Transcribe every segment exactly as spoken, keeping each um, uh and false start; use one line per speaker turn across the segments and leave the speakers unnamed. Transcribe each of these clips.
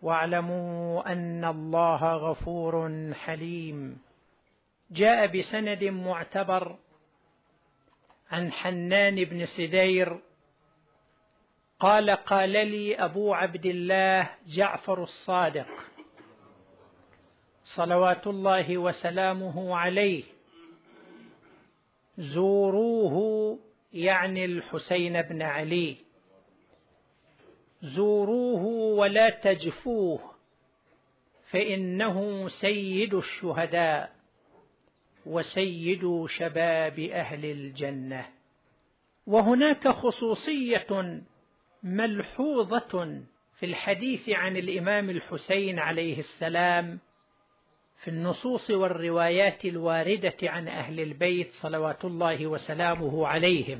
واعلموا أن الله غفور حليم. جاء بسند معتبر عن حنان بن سدير قال: قال لي أبو عبد الله جعفر الصادق صلوات الله وسلامه عليه: زوروه، يعني الحسين بن علي، زوروه ولا تجفوه، فإنه سيد الشهداء وسيد شباب أهل الجنة. وهناك خصوصية ملحوظة في الحديث عن الإمام الحسين عليه السلام في النصوص والروايات الواردة عن أهل البيت صلوات الله وسلامه عليهم.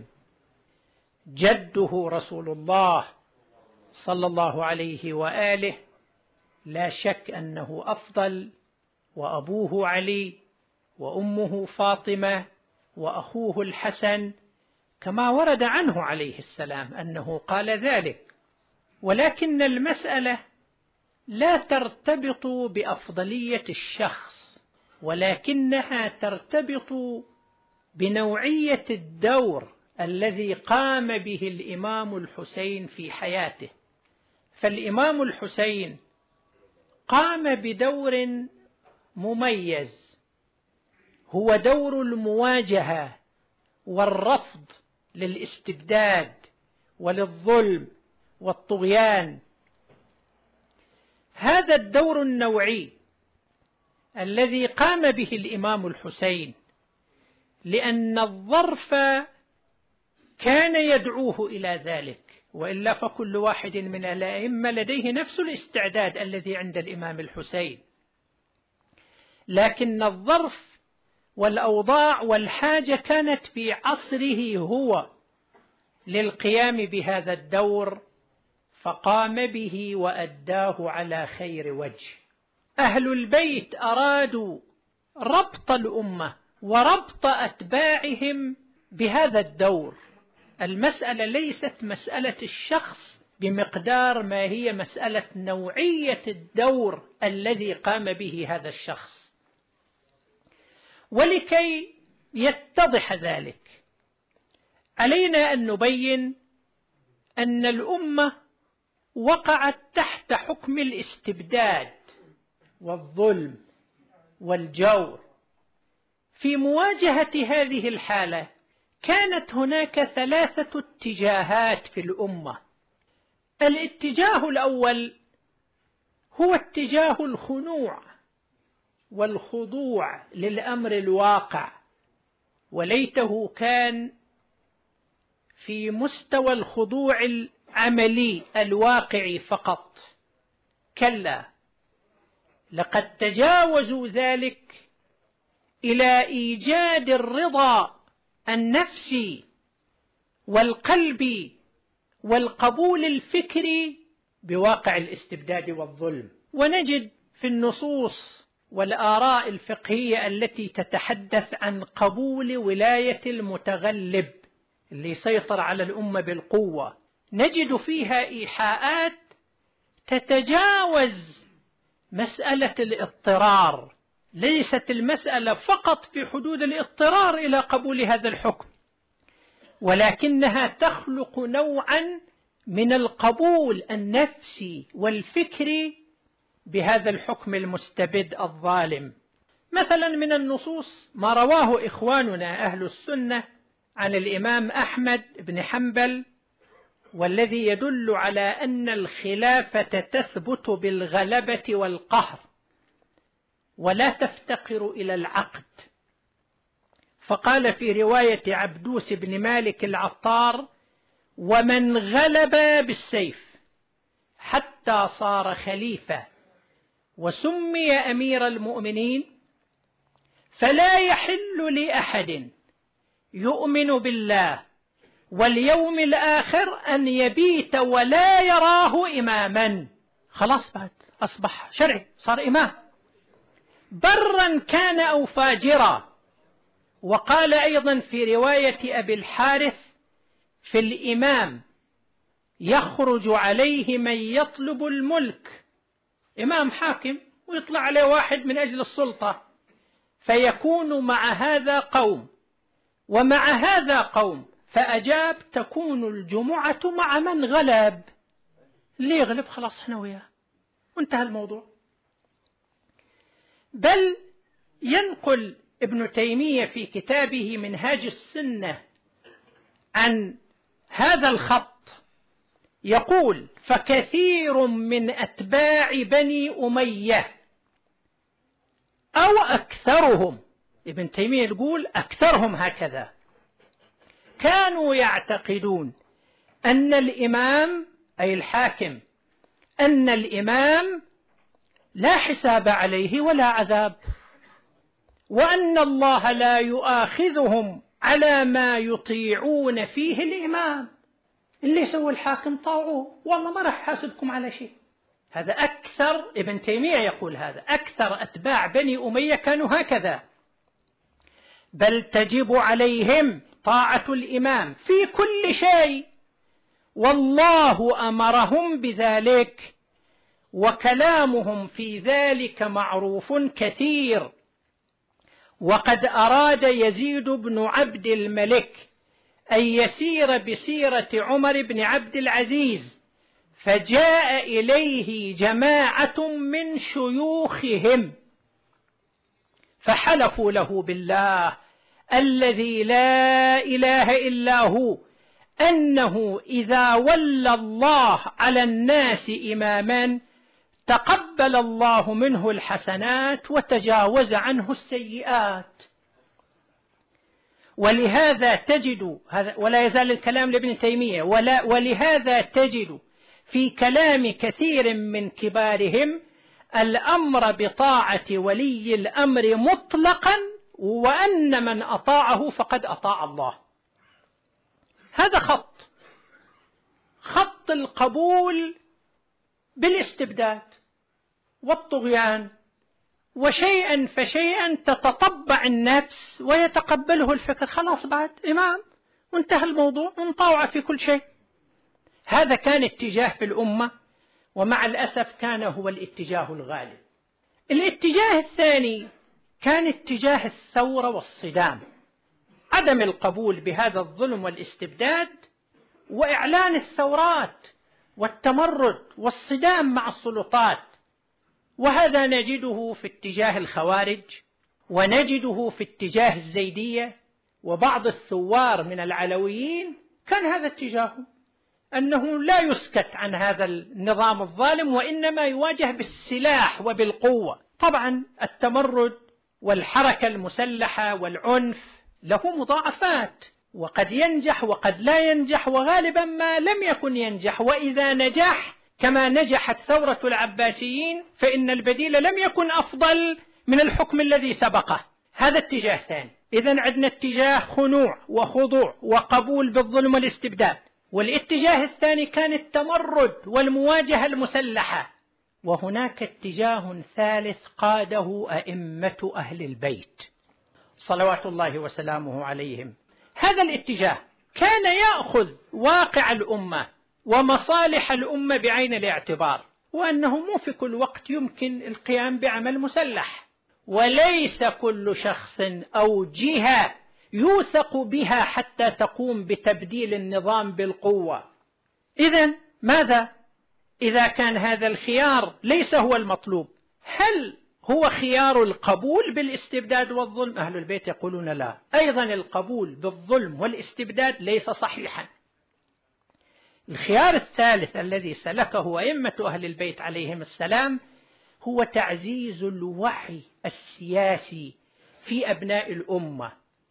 جده رسول الله صلى الله عليه وآله لا شك أنه أفضل، وأبوه علي، وأمه فاطمة، وأخوه الحسن، كما ورد عنه عليه السلام أنه قال ذلك. ولكن المسألة لا ترتبط بأفضلية الشخص، ولكنها ترتبط بنوعية الدور الذي قام به الإمام الحسين في حياته. فالإمام الحسين قام بدور مميز، هو دور المواجهة والرفض للاستبداد وللظلم والطغيان. هذا الدور النوعي الذي قام به الإمام الحسين، لأن الظرف كان يدعوه إلى ذلك، وإلا فكل واحد من الأئمة لديه نفس الاستعداد الذي عند الإمام الحسين، لكن الظرف والأوضاع والحاجة كانت في عصره هو للقيام بهذا الدور، فقام به وأداه على خير وجه. أهل البيت أرادوا ربط الأمة وربط أتباعهم بهذا الدور. المسألة ليست مسألة الشخص بمقدار ما هي مسألة نوعية الدور الذي قام به هذا الشخص. ولكي يتضح ذلك علينا أن نبين أن الأمة وقعت تحت حكم الاستبداد والظلم والجور. في مواجهة هذه الحالة كانت هناك ثلاثة اتجاهات في الأمة. الاتجاه الأول هو اتجاه الخنوع والخضوع للأمر الواقع، وليته كان في مستوى الخضوع العملي الواقعي فقط. كلا، لقد تجاوزوا ذلك إلى إيجاد الرضا النفسي والقلبي والقبول الفكري بواقع الاستبداد والظلم. ونجد في النصوص والآراء الفقهية التي تتحدث عن قبول ولاية المتغلب اللي يسيطر على الأمة بالقوة، نجد فيها إيحاءات تتجاوز مسألة الاضطرار. ليست المسألة فقط في حدود الاضطرار إلى قبول هذا الحكم، ولكنها تخلق نوعا من القبول النفسي والفكري بهذا الحكم المستبد الظالم. مثلا من النصوص ما رواه إخواننا أهل السنة عن الإمام أحمد بن حنبل، والذي يدل على أن الخلافة تثبت بالغلبة والقهر ولا تفتقر إلى العقد. فقال في رواية عبدوس بن مالك العطار: ومن غلب بالسيف حتى صار خليفة وسمي أمير المؤمنين، فلا يحل لأحد يؤمن بالله واليوم الآخر أن يبيت ولا يراه إماما. خلاص بعد أصبح شرعي، صار إمام، برا كان أو فاجرا. وقال أيضا في رواية أبي الحارث في الإمام: يخرج عليه من يطلب الملك إمام حاكم ويطلع عليه واحد من أجل السلطة، فيكون مع هذا قوم ومع هذا قوم، فأجاب تكون الجمعة مع من غلب، اللي يغلب خلاص احنا وياه وانتهى الموضوع. بل ينقل ابن تيمية في كتابه منهاج السنة عن هذا الخط، يقول فكثير من أتباع بني أمية أو أكثرهم، ابن تيمية يقول أكثرهم هكذا، كانوا يعتقدون أن الإمام أي الحاكم أن الإمام لا حساب عليه ولا عذاب، وأن الله لا يؤاخذهم على ما يطيعون فيه الإمام، اللي يسوي الحاكم طاعوه والله ما راح يحاسبكم على شيء. هذا أكثر، ابن تيمية يقول هذا أكثر أتباع بني أمية كانوا هكذا، بل تجب عليهم طاعة الإمام في كل شيء، والله أمرهم بذلك، وكلامهم في ذلك معروف كثير. وقد أراد يزيد بن عبد الملك أن يسير بسيرة عمر بن عبد العزيز، فجاء إليه جماعة من شيوخهم فحلفوا له بالله الذي لا إله إلا هو أنه إذا ولى الله على الناس إماما تقبل الله منه الحسنات وتجاوز عنه السيئات. ولهذا تجد هذا، ولا يزال الكلام لابن تيمية، ولا ولهذا تجد في كلام كثير من كبارهم الأمر بطاعة ولي الأمر مطلقا، وأن من أطاعه فقد أطاع الله. هذا خط خط القبول بالاستبداد والطغيان، وشيئا فشيئا تتطبع النفس ويتقبله الفكر، خلاص بعد إمام وانتهى الموضوع ونطاوع في كل شيء. هذا كان اتجاه في الأمة، ومع الأسف كان هو الاتجاه الغالب. الاتجاه الثاني كان اتجاه الثورة والصدام، عدم القبول بهذا الظلم والاستبداد، وإعلان الثورات والتمرد والصدام مع السلطات. وهذا نجده في اتجاه الخوارج، ونجده في اتجاه الزيدية، وبعض الثوار من العلويين كان هذا اتجاههم، أنه لا يسكت عن هذا النظام الظالم، وإنما يواجه بالسلاح وبالقوة. طبعا التمرد والحركة المسلحة والعنف له مضاعفات، وقد ينجح وقد لا ينجح، وغالبا ما لم يكن ينجح، وإذا نجح كما نجحت ثورة العباسيين فإن البديل لم يكن أفضل من الحكم الذي سبقه. هذا اتجاه ثاني. إذن عندنا اتجاه خنوع وخضوع وقبول بالظلم والاستبداد، والاتجاه الثاني كان التمرد والمواجهة المسلحة. وهناك اتجاه ثالث قاده أئمة أهل البيت صلوات الله وسلامه عليهم. هذا الاتجاه كان يأخذ واقع الأمة ومصالح الأمة بعين الاعتبار، وأنه مو في كل وقت يمكن القيام بعمل مسلح، وليس كل شخص أو جهة يوثق بها حتى تقوم بتبديل النظام بالقوة. إذن ماذا إذا كان هذا الخيار ليس هو المطلوب؟ هل هو خيار القبول بالاستبداد والظلم؟ أهل البيت يقولون لا، أيضا القبول بالظلم والاستبداد ليس صحيحا. الخيار الثالث الذي سلكه أئمة أهل البيت عليهم السلام هو تعزيز الوعي السياسي في أبناء الأمة،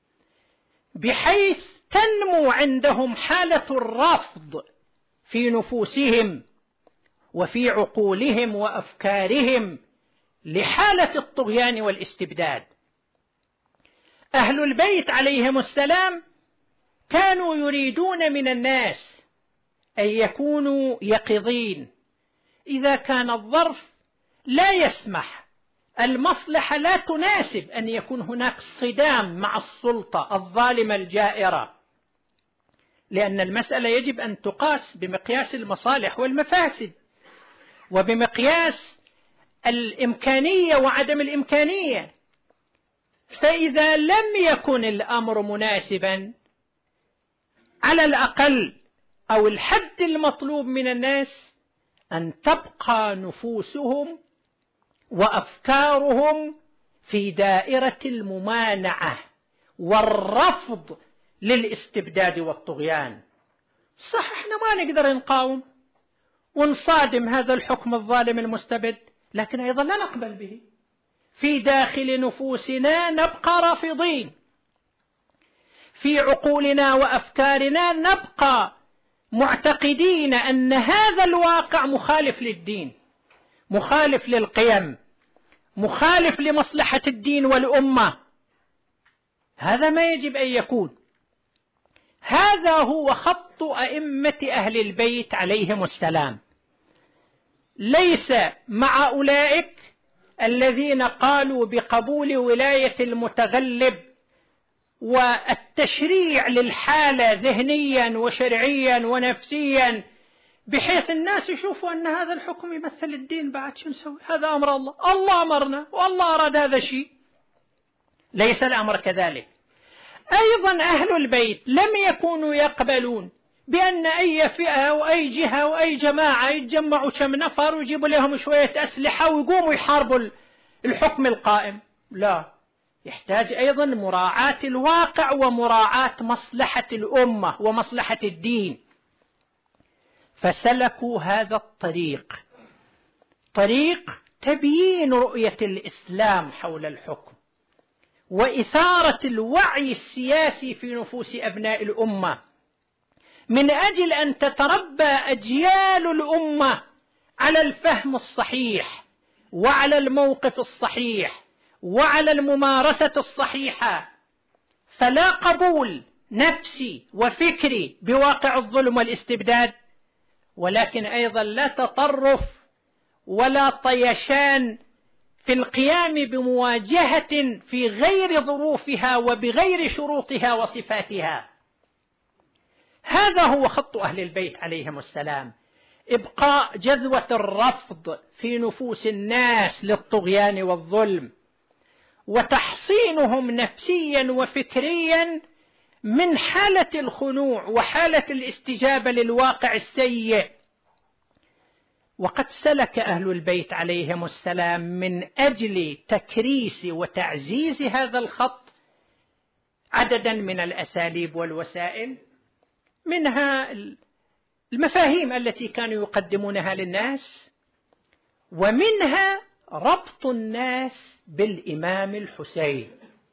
بحيث تنمو عندهم حالة الرفض في نفوسهم وفي عقولهم وأفكارهم لحالة الطغيان والاستبداد. أهل البيت عليهم السلام كانوا يريدون من الناس أن يكونوا يقظين إذا كان الظرف لا يسمح، المصلحة لا تناسب أن يكون هناك صدام مع السلطة الظالمة الجائرة، لأن المسألة يجب أن تقاس بمقياس المصالح والمفاسد، وبمقياس الإمكانية وعدم الإمكانية. فإذا لم يكن الأمر مناسبا، على الأقل أو الحد المطلوب من الناس أن تبقى نفوسهم وأفكارهم في دائرة الممانعة والرفض للاستبداد والطغيان. صح، احنا ما نقدر نقاوم ونصادم هذا الحكم الظالم المستبد، لكن أيضا لا نقبل به. في داخل نفوسنا نبقى رافضين، في عقولنا وأفكارنا نبقى معتقدين أن هذا الواقع مخالف للدين، مخالف للقيم، مخالف لمصلحة الدين والأمة. هذا ما يجب أن يكون. هذا هو خط أئمة أهل البيت عليهم السلام، ليس مع أولئك الذين قالوا بقبول ولاية المتغلب والتشريع للحالة ذهنيا وشرعيا ونفسيا، بحيث الناس يشوفوا أن هذا الحكم يمثل الدين. بعد شو نسوي؟ هذا أمر الله، الله أمرنا والله أراد هذا الشيء. ليس الأمر كذلك. أيضا أهل البيت لم يكونوا يقبلون بأن أي فئة وأي جهة وأي جماعة يتجمعوا كم نفر ويجيبوا لهم شوية أسلحة ويقوموا يحاربوا الحكم القائم. لا، يحتاج أيضا مراعاة الواقع ومراعاة مصلحة الأمة ومصلحة الدين. فسلكوا هذا الطريق، طريق تبيين رؤية الإسلام حول الحكم وإثارة الوعي السياسي في نفوس أبناء الأمة، من أجل أن تتربى أجيال الأمة على الفهم الصحيح وعلى الموقف الصحيح وعلى الممارسة الصحيحة. فلا قبول نفسي وفكري بواقع الظلم والاستبداد، ولكن أيضا لا تطرف ولا طيشان في القيام بمواجهة في غير ظروفها وبغير شروطها وصفاتها. هذا هو خط أهل البيت عليهم السلام، إبقاء جذوة الرفض في نفوس الناس للطغيان والظلم، وتحصينهم نفسيا وفكريا من حالة الخنوع وحالة الاستجابة للواقع السيء. وقد سلك أهل البيت عليهم السلام من أجل تكريس وتعزيز هذا الخط عددا من الأساليب والوسائل، منها المفاهيم التي كانوا يقدمونها للناس، ومنها ربط الناس بالإمام الحسين.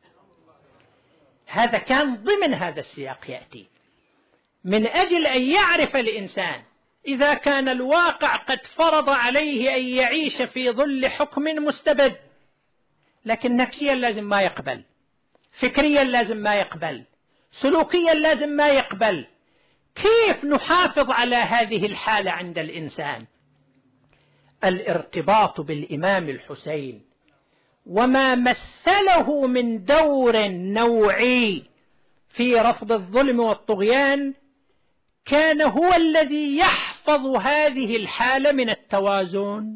هذا كان ضمن هذا السياق يأتي، من أجل أن يعرف الإنسان إذا كان الواقع قد فرض عليه أن يعيش في ظل حكم مستبد، لكن نفسيا لازم ما يقبل، فكريا لازم ما يقبل، سلوكيا لازم ما يقبل. كيف نحافظ على هذه الحالة عند الإنسان؟ الارتباط بالإمام الحسين وما مثله من دور نوعي في رفض الظلم والطغيان كان هو الذي يحفظ هذه الحالة من التوازن.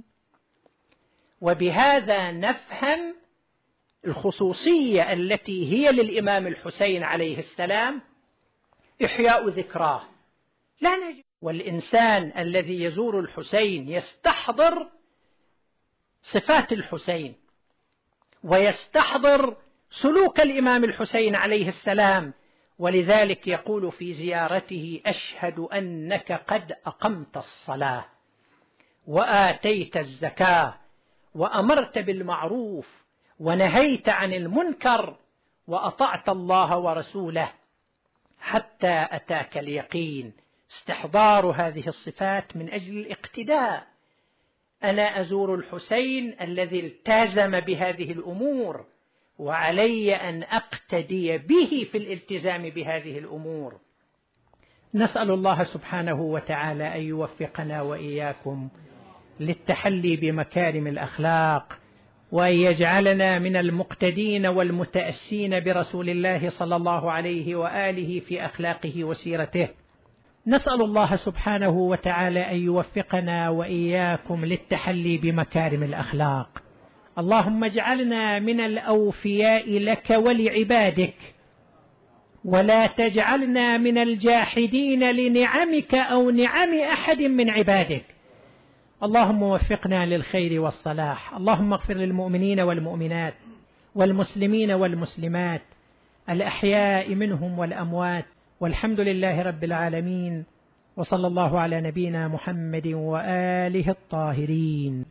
وبهذا نفهم الخصوصية التي هي للإمام الحسين عليه السلام، إحياء ذكراه. لا نجد والإنسان الذي يزور الحسين يستحضر صفات الحسين ويستحضر سلوك الإمام الحسين عليه السلام، ولذلك يقول في زيارته: أشهد أنك قد أقمت الصلاة وآتيت الزكاة وأمرت بالمعروف ونهيت عن المنكر وأطعت الله ورسوله حتى أتاك اليقين. استحضار هذه الصفات من أجل الاقتداء. أنا أزور الحسين الذي التزم بهذه الأمور، وعلي أن أقتدي به في الالتزام بهذه الأمور. نسأل الله سبحانه وتعالى أن يوفقنا وإياكم للتحلي بمكارم الأخلاق، وأن يجعلنا من المقتدين والمتأسين برسول الله صلى الله عليه وآله في أخلاقه وسيرته. نسأل الله سبحانه وتعالى أن يوفقنا وإياكم للتحلي بمكارم الأخلاق. اللهم اجعلنا من الأوفياء لك ولعبادك، ولا تجعلنا من الجاحدين لنعمك أو نعم أحد من عبادك. اللهم وفقنا للخير والصلاح. اللهم اغفر للمؤمنين والمؤمنات والمسلمين والمسلمات الأحياء منهم والأموات، والحمد لله رب العالمين، وصلى الله على نبينا محمد وآله الطاهرين.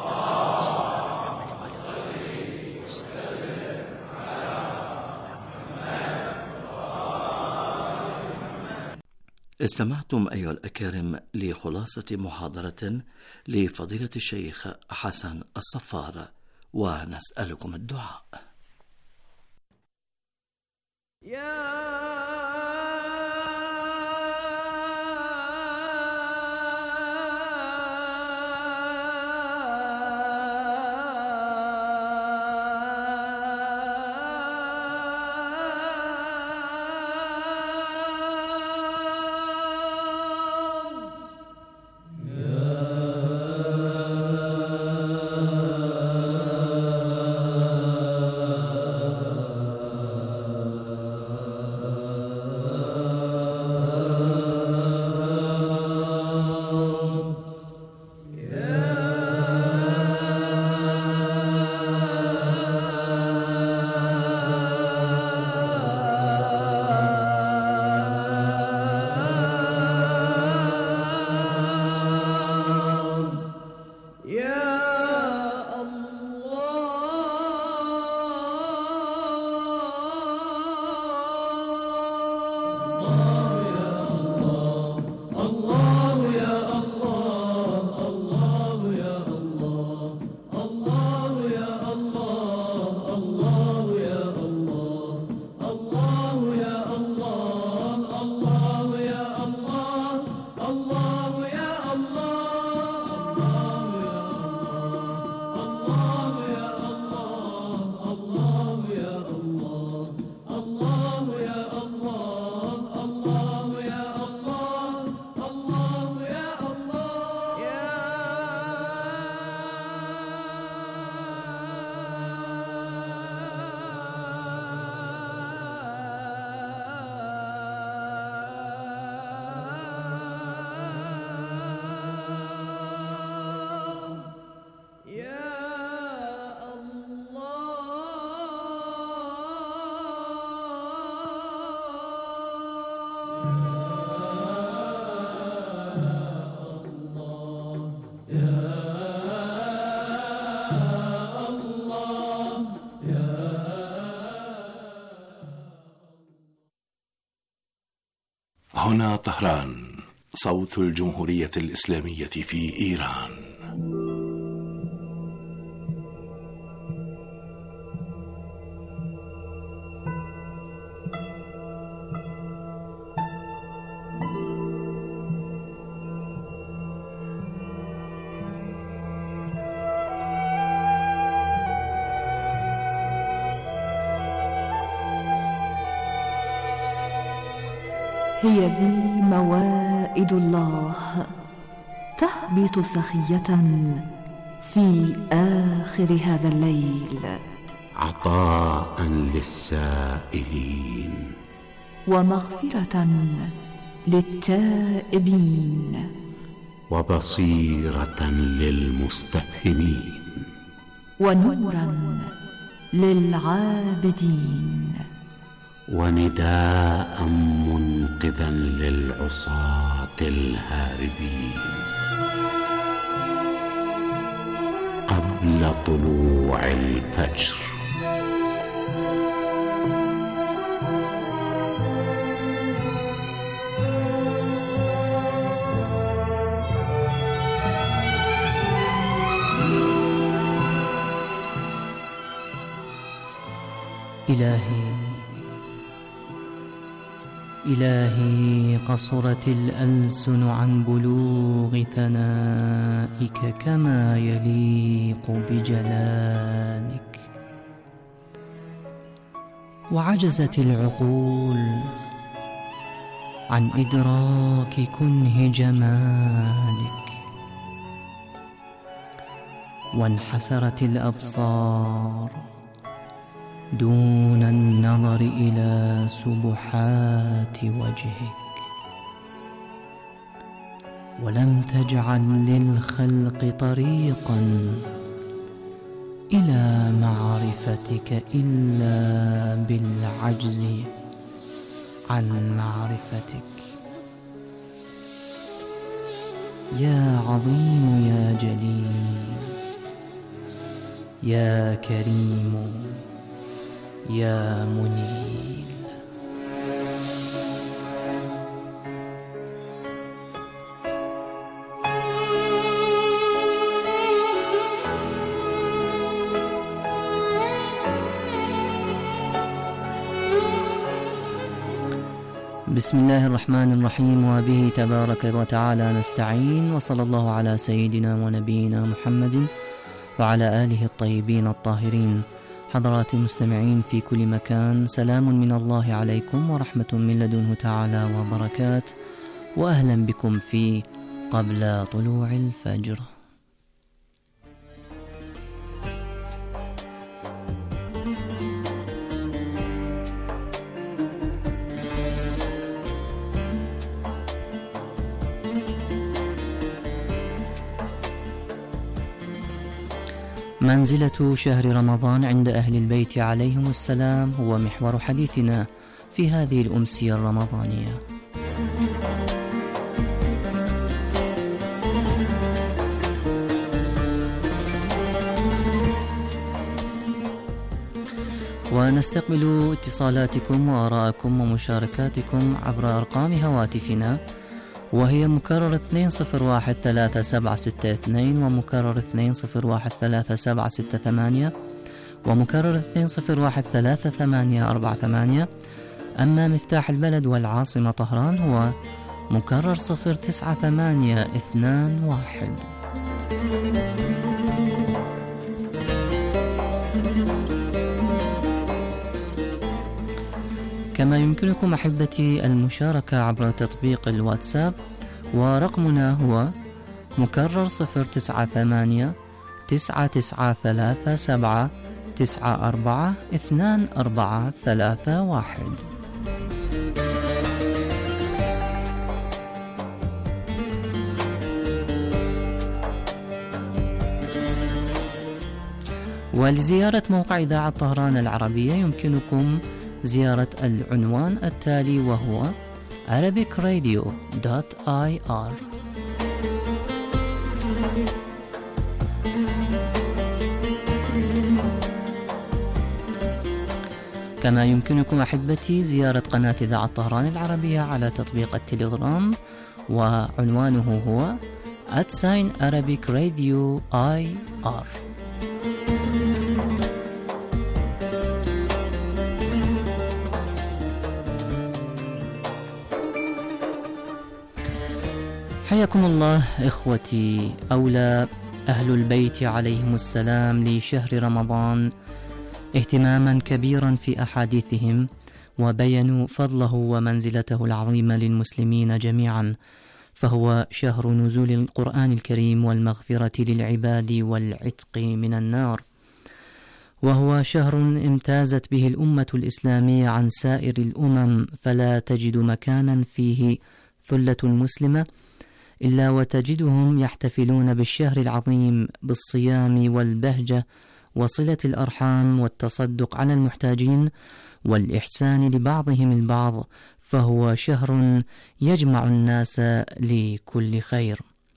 استمعتم أيها الأكارم لخلاصة محاضرة لفضيلة الشيخ حسن الصفار، ونسألكم الدعاء.
يا
هنا طهران، صوت الجمهورية الإسلامية في إيران.
هي ذي موائد الله تهبط سخية في آخر هذا الليل،
عطاء للسائلين
ومغفرة للتائبين،
وبصيرة للمستفهمين،
ونورا للعابدين،
ونداء منقذا للعصاة الهاربين. قبل طلوع الفجر.
إلهي إلهي قصرت الألسن عن بلوغ ثنائك كما يليق بجلالك، وعجزت العقول عن إدراك كنه جمالك، وانحسرت الأبصار دون النظر إلى سبحات وجهك، ولم تجعل للخلق طريقا إلى معرفتك إلا بالعجز عن معرفتك. يا عظيم يا جليل يا كريم يا منيل. بسم الله الرحمن الرحيم، وبه تبارك وتعالى نستعين، وصلى الله على سيدنا ونبينا محمد وعلى آله الطيبين الطاهرين. حضرات المستمعين في كل مكان، سلام من الله عليكم ورحمة من لدنه تعالى وبركات، وأهلا بكم في قبل طلوع الفجر. منزلة شهر رمضان عند أهل البيت عليهم السلام هو محور حديثنا في هذه الأمسية الرمضانية. ونستقبل اتصالاتكم وآراءكم ومشاركاتكم عبر أرقام هواتفنا، وهي مكرر اثنين صفر واحد ثلاثة سبعة ستة اثنين، ومكرر اثنين صفر واحد ثلاثة سبعة ستة ثمانية، ومكرر اثنين صفر واحد ثلاثة ثمانية أربعة ثمانية. أما مفتاح البلد والعاصمة طهران هو مكرر صفر تسعة ثمانية اثنان واحد. كما يمكنكم أحبتي المشاركة عبر تطبيق الواتساب، ورقمنا هو مكرر صفر تسعة ثمانية تسعة تسعة ثلاثة سبعة تسعة أربعة اثنان أربعة ثلاثة واحد. ولزيارة موقع إذاعة طهران العربية يمكنكم زيارة العنوان التالي، وهو arabic radio dot I R. كما يمكنكم أحبتي زيارة قناة إذاعة طهران العربية على تطبيق التليجرام، وعنوانه هو at sign arabic radio I R. حياكم الله إخوتي. أولى أهل البيت عليهم السلام لشهر رمضان اهتماما كبيرا في أحاديثهم، وبينوا فضله ومنزلته العظيمة للمسلمين جميعا، فهو شهر نزول القرآن الكريم والمغفرة للعباد والعتق من النار، وهو شهر امتازت به الأمة الإسلامية عن سائر الأمم، فلا تجد مكانا فيه ثلة مسلمة إلا وتجدهم يحتفلون بالشهر العظيم بالصيام والبهجة وصلة الأرحام والتصدق على المحتاجين والإحسان لبعضهم البعض، فهو شهر يجمع الناس لكل خير.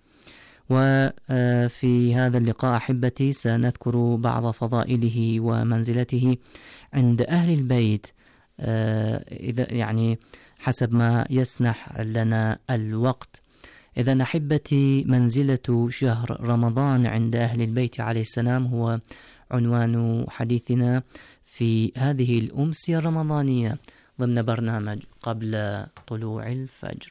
وفي هذا اللقاء أحبتي سنذكر بعض فضائله ومنزلته عند أهل البيت، إذا يعني حسب ما يسنح لنا الوقت. إذا أحبتي، منزلة شهر رمضان عند أهل البيت عليه السلام هو عنوان حديثنا في هذه الأمسية الرمضانية ضمن برنامج قبل طلوع الفجر.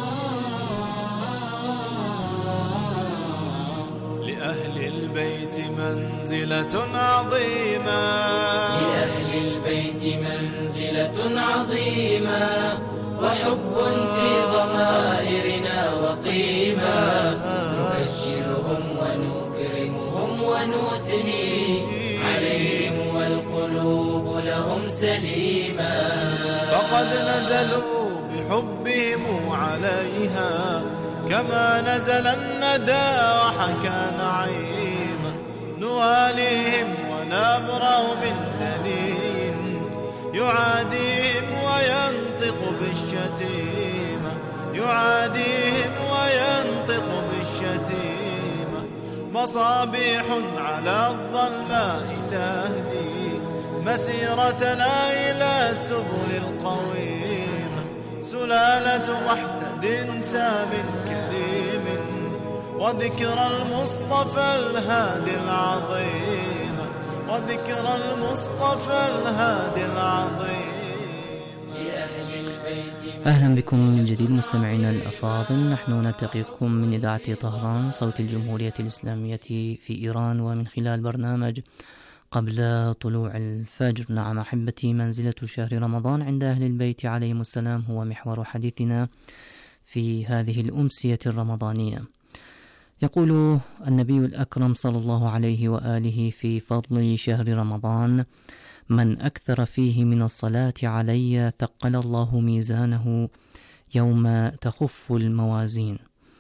لأهل البيت منزلة عظيمة،
لأهل البيت منزلة عظيمة، وحب في ضمائرنا وقيمة، نبشرهم ونكرمهم ونثني عليهم والقلوب لهم سليمة،
فقد نزلوا بحبهم عليها كما نزل الندى وحكى نعيما، نواليهم ونبرأ من دليل يعاديهم وينطق بالشتيمة، يعاديهم وينطق بالشتيمة، مصابيح على الظلماء تهدي مسيرتنا إلى السبل القويمة، سلالة محتد سام كريم، وذكر المصطفى الهادي العظيم، وذكر المصطفى الهادي العظيم.
أهلا بكم من جديد مستمعينا الأفاضل، نحن نلتقيكم من إذاعة طهران صوت الجمهورية الإسلامية في إيران، ومن خلال برنامج قبل طلوع الفجر. نعم أحبتي، منزلة شهر رمضان عند أهل البيت عليهم السلام هو محور حديثنا في هذه الأمسية الرمضانية. يقول النبي الأكرم صلى الله عليه وآله في فضل شهر رمضان: من أكثر فيه من الصلاة علي ثقل الله ميزانه يوم تخف الموازين.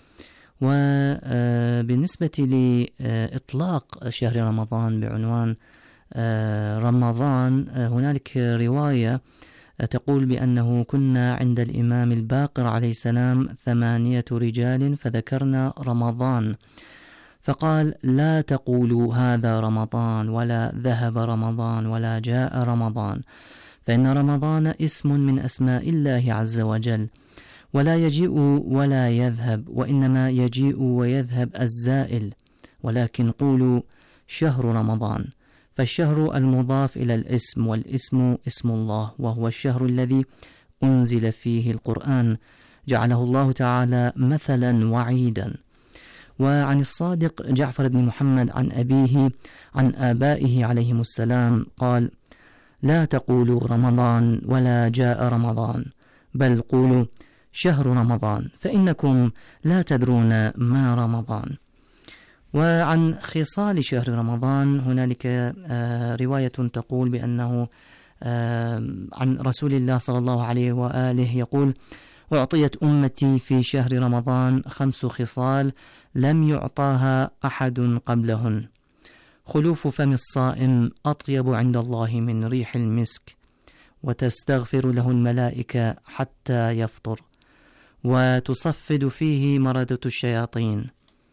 وبالنسبة لإطلاق شهر رمضان بعنوان رمضان، هنالك رواية تقول بأنه كنا عند الإمام الباقر عليه السلام ثمانية رجال فذكرنا رمضان، فقال: لا تقولوا هذا رمضان، ولا ذهب رمضان، ولا جاء رمضان، فإن رمضان اسم من أسماء الله عز وجل، ولا يجيء ولا يذهب، وإنما يجيء ويذهب الزائل، ولكن قولوا شهر رمضان، فالشهر المضاف إلى الاسم، والاسم اسم الله، وهو الشهر الذي أنزل فيه القرآن، جعله الله تعالى مثلا وعيدا. وعن الصادق جعفر بن محمد عن أبيه عن آبائه عليهم السلام قال: لا تقولوا رمضان ولا جاء رمضان، بل قولوا شهر رمضان، فإنكم لا تدرون ما رمضان. وعن خصال شهر رمضان هنالك رواية تقول بأنه عن رسول الله صلى الله عليه وآله يقول: أعطيت أمتي في شهر رمضان خمس خصال لم يعطاها أحد قبلهن: خلوف فم الصائم أطيب عند الله من ريح المسك، وتستغفر له الملائكة حتى يفطر، وتصفد فيه مردة الشياطين،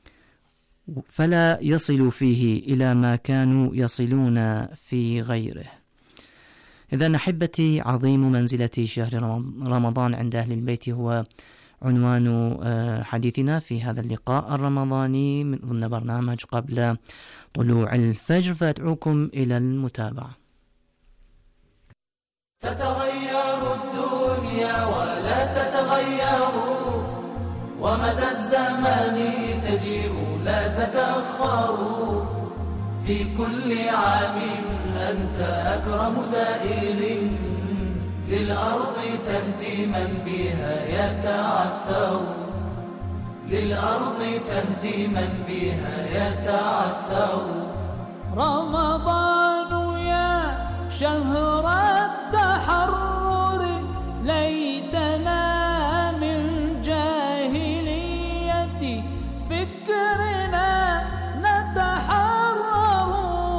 فلا يصل فيه إلى ما كانوا يصلون في غيره. إذا أحبتي، عظيم منزلة شهر رمضان عند أهل البيت هو عنوان حديثنا في هذا اللقاء الرمضاني من ضمن برنامج قبل طلوع الفجر، فأدعوكم إلى المتابعة.
تتغير الدنيا ولا تتغير، ومدى الزمان تجيء لا تتأخر، في كل عام أنت أكرم زائر، للأرض تهدي من بها يتعثر، للأرض تهدي من بها يتعثر. رمضان يا شهر التحرر، ليتنا من جاهلية فكرنا نتحرر.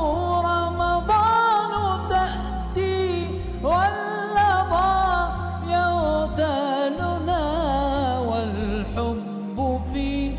رمضان تأتي واللظى يغتالنا، والحب في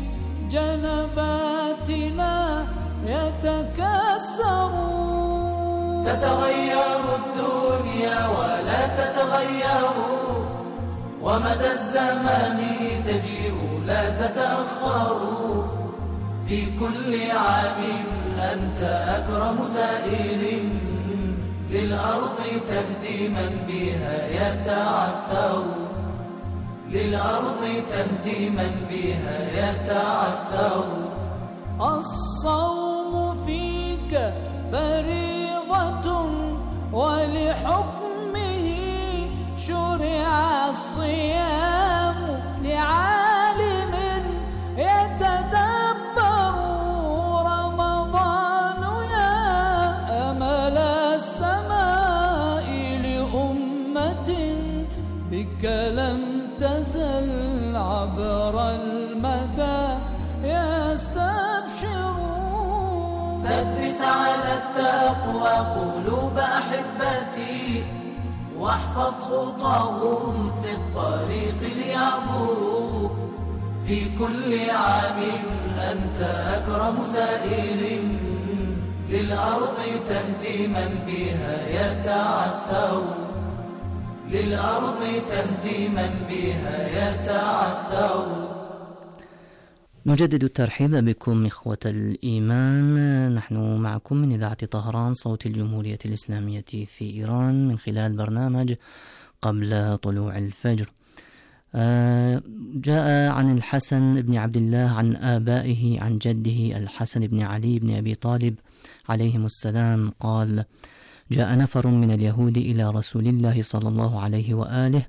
جنباتنا يتكسر. تتغير الدنيا ولا تتغير، ومدى الزمان تجيء لا تتأخر، في كل عام أنت أكرم زائر، للأرض تهدي من بها يتعثر، للأرض تهدي من بها يتعثر. الصوم فيك فيك فريضة ولحكمه شرع الصيام لعالم يتدبر رمضان يا أمل السماء لأمة بك لم تزل عبر المدى يستبشرون.
ثبت على التقوى قلوب أحبتي واحفظ خطاهم في الطريق ليعبروا في كل عام أنت أكرم سائل للأرض تهدي من بها يتعثر للأرض تهدي من بها يتعثر.
نجدد الترحيب بكم إخوة الإيمان، نحن معكم من إذاعة طهران صوت الجمهورية الإسلامية في إيران من خلال برنامج قبل طلوع الفجر. جاء عن الحسن بن عبد الله عن آبائه عن جده الحسن بن علي بن أبي طالب عليهم السلام قال: جاء نفر من اليهود إلى رسول الله صلى الله عليه وآله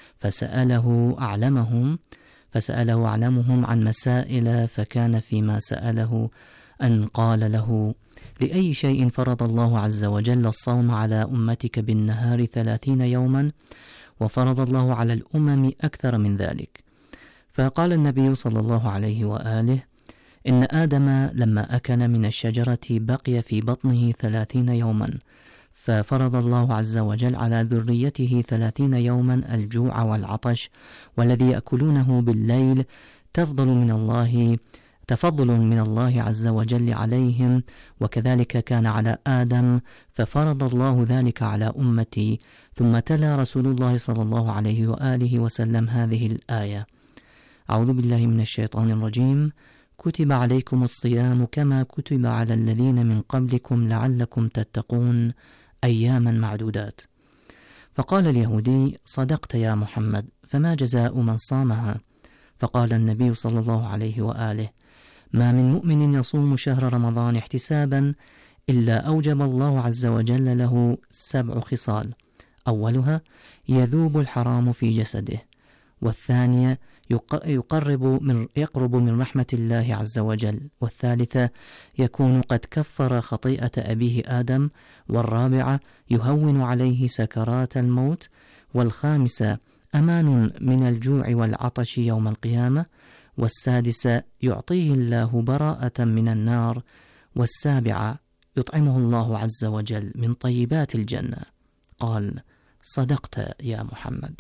فسأله أعلمهم فسأله أعلمهم عن مسائل، فكان فيما سأله أن قال له: لأي شيء فرض الله عز وجل الصوم على أمتك بالنهار ثلاثين يوما وفرض الله على الأمم أكثر من ذلك؟ فقال النبي صلى الله عليه وآله: إن آدم لما أكل من الشجرة بقي في بطنه ثلاثين يوما، ففرض الله عز وجل على ذريته ثلاثين يوما الجوع والعطش، والذي يأكلونه بالليل تفضل من الله تفضل من الله عز وجل عليهم، وكذلك كان على آدم، ففرض الله ذلك على أمتي. ثم تلا رسول الله صلى الله عليه وآله وسلم هذه الآية: أعوذ بالله من الشيطان الرجيم، كتب عليكم الصيام كما كتب على الذين من قبلكم لعلكم تتقون أياما معدودات. فقال اليهودي: صدقت يا محمد، فما جزاء من صامها؟ فقال النبي صلى الله عليه وآله: ما من مؤمن يصوم شهر رمضان احتسابا إلا أوجب الله عز وجل له سبع خصال: أولها يذوب الحرام في جسده، والثانية يقرب من يقرب من رحمة الله عز وجل، والثالثة يكون قد كفر خطيئة أبيه آدم، والرابعة يهون عليه سكرات الموت، والخامسة أمان من الجوع والعطش يوم القيامة، والسادسة يعطيه الله براءة من النار، والسابعة يطعمه الله عز وجل من طيبات الجنة. قال: صدقت يا محمد.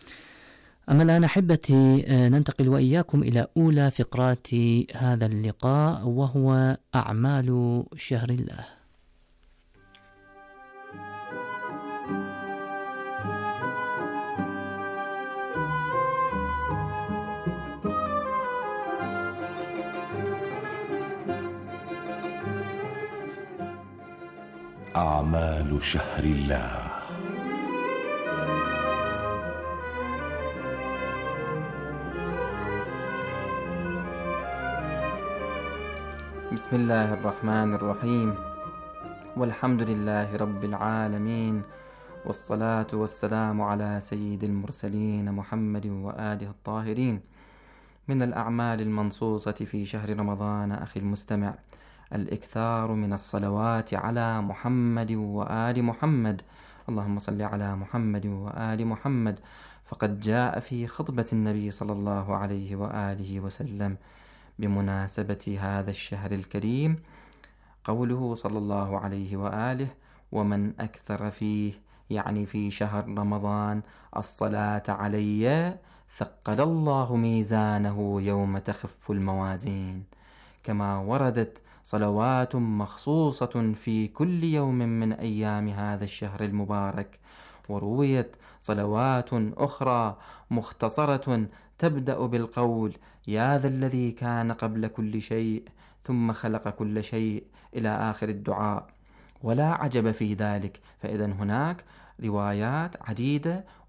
أما الآن أحبتي ننتقل وإياكم إلى أولى فقرات هذا اللقاء، وهو أعمال شهر الله.
أعمال شهر الله.
بسم الله الرحمن الرحيم، والحمد لله رب العالمين، والصلاة والسلام على سيد المرسلين محمد وآله الطاهرين. من الأعمال المنصوصة في شهر رمضان أخي المستمع الإكثار من الصلوات على محمد وآل محمد، اللهم صل على محمد وآل محمد. فقد جاء في خطبة النبي صلى الله عليه وآله وسلم بمناسبة هذا الشهر الكريم قوله صلى الله عليه وآله: ومن أكثر فيه، يعني في شهر رمضان، الصلاة علي ثقل الله ميزانه يوم تخف الموازين. كما وردت صلوات مخصوصة في كل يوم من أيام هذا الشهر المبارك، ورويت صلوات أخرى مختصرة تبدأ بالقول: يا ذا الذي كان قبل كل شيء ثم خلق كل شيء، إلى آخر الدعاء. ولا عجب في ذلك، فإذا هناك روايات عديدة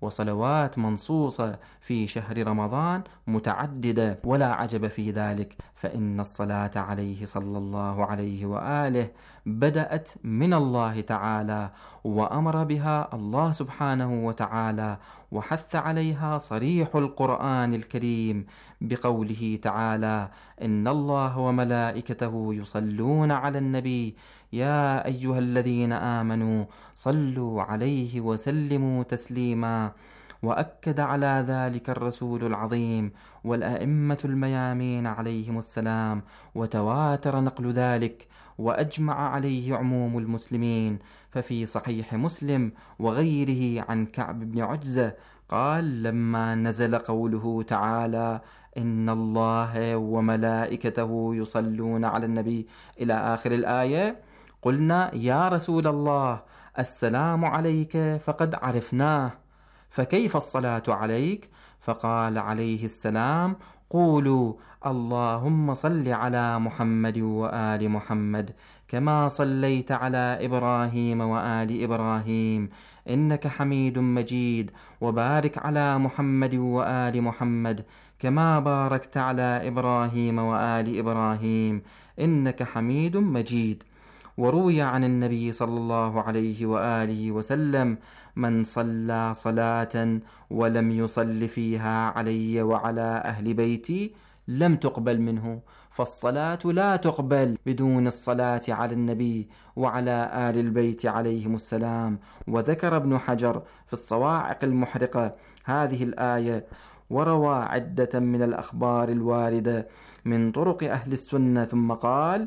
وصلوات منصوصة في شهر رمضان متعددة، ولا عجب في ذلك، فإن الصلاة عليه صلى الله عليه وآله بدأت من الله تعالى، وأمر بها الله سبحانه وتعالى، وحث عليها صريح القرآن الكريم بقوله تعالى: إن الله وملائكته يصلون على النبي يا أيها الذين آمنوا صلوا عليه وسلموا تسليما. وأكد على ذلك الرسول العظيم والأئمة الميامين عليهم السلام، وتواتر نقل ذلك، وأجمع عليه عموم المسلمين. ففي صحيح مسلم وغيره عن كعب بن عجزة قال: لما نزل قوله تعالى: إن الله وملائكته يصلون على النبي إلى آخر الآية، قلنا: يا رسول الله، السلام عليك فقد عرفناه، فكيف الصلاة عليك؟ فقال عليه السلام: قولوا اللهم صل على محمد وآل محمد كما صليت على إبراهيم وآل إبراهيم إنك حميد مجيد، وبارك على محمد وآل محمد كما باركت على إبراهيم وآل إبراهيم إنك حميد مجيد. وروي عن النبي صلى الله عليه وآله وسلم: من صلى صلاة ولم يصل فيها علي وعلى أهل بيتي لم تقبل منه. فالصلاة لا تقبل بدون الصلاة على النبي وعلى آل البيت عليهم السلام. وذكر ابن حجر في الصواعق المحرقة هذه الآية، وروى عدة من الأخبار الواردة من طرق أهل السنة، ثم قال: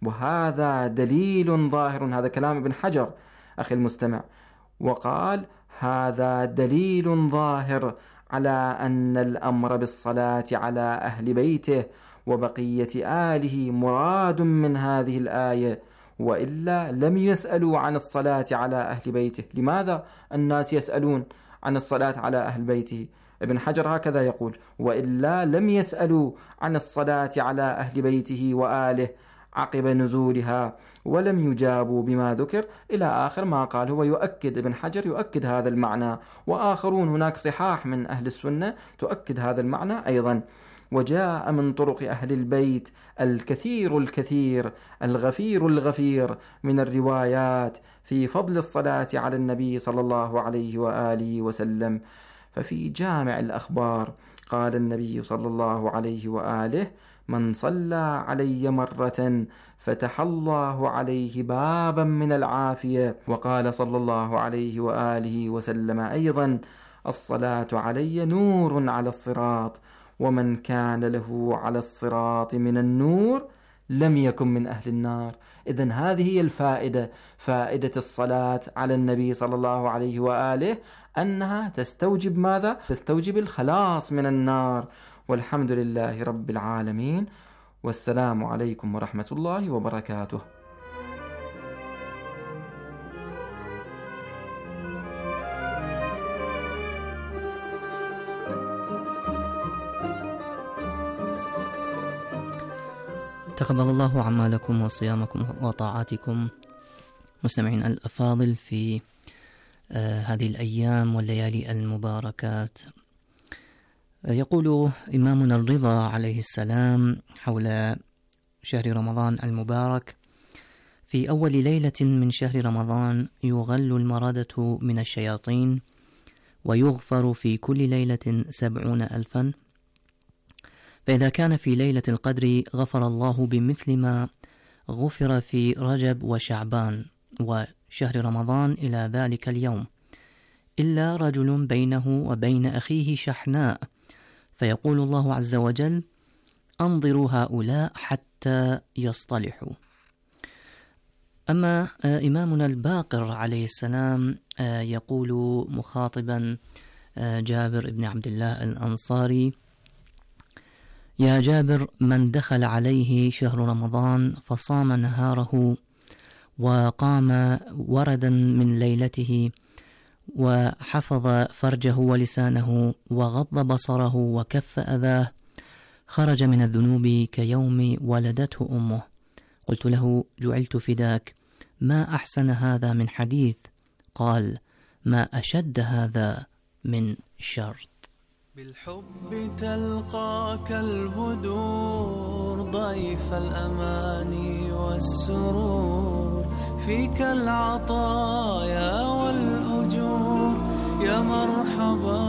وهذا دليل ظاهر، هذا كلام ابن حجر أخي المستمع، وقال: هذا دليل ظاهر على أن الأمر بالصلاة على أهل بيته وبقية آله مراد من هذه الآية، وإلا لم يسألوا عن الصلاة على أهل بيته. لماذا الناس يسألون عن الصلاة على أهل بيته؟ ابن حجر هكذا يقول: وإلا لم يسألوا عن الصلاة على أهل بيته وآله عقب نزولها، ولم يجابوا بما ذكر إلى آخر ما قال. هو يؤكد، ابن حجر يؤكد هذا المعنى، وآخرون هناك صحاح من أهل السنة تؤكد هذا المعنى أيضا. وجاء من طرق أهل البيت الكثير الكثير الغفير الغفير من الروايات في فضل الصلاة على النبي صلى الله عليه وآله وسلم. ففي جامع الأخبار قال النبي صلى الله عليه وآله: من صلى علي مرة فتح الله عليه بابا من العافية. وقال صلى الله عليه وآله وسلم أيضا: الصلاة علي نور على الصراط، ومن كان له على الصراط من النور لم يكن من أهل النار. إذن هذه هي الفائدة، فائدة الصلاة على النبي صلى الله عليه وآله، أنها تستوجب ماذا؟ تستوجب الخلاص من النار. والحمد لله رب العالمين، والسلام عليكم ورحمة الله وبركاته.
تقبل الله أعمالكم وصيامكم وطاعاتكم مستمعين الأفاضل في آه هذه الأيام والليالي المباركات. آه يقول إمامنا الرضا عليه السلام حول شهر رمضان المبارك: في أول ليلة من شهر رمضان يغل المردة من الشياطين، ويغفر في كل ليلة سبعون ألفا، فإذا كان في ليلة القدر غفر الله بمثل ما غفر في رجب وشعبان وشهر رمضان إلى ذلك اليوم، إلا رجل بينه وبين أخيه شحناء، فيقول الله عز وجل: أنظروا هؤلاء حتى يصطلحوا. أما إمامنا الباقر عليه السلام يقول مخاطبا جابر بن عبد الله الأنصاري: يا جابر، من دخل عليه شهر رمضان فصام نهاره وقام وردا من ليلته وحفظ فرجه ولسانه وغض بصره وكف أذاه، خرج من الذنوب كيوم ولدته أمه. قلت له: جعلت فداك، ما أحسن هذا من حديث؟ قال: ما أشد هذا من شرط.
بالحب تلقاك البدور ضيف الأماني والسرور، فيك العطايا والأجور، يا مرحبا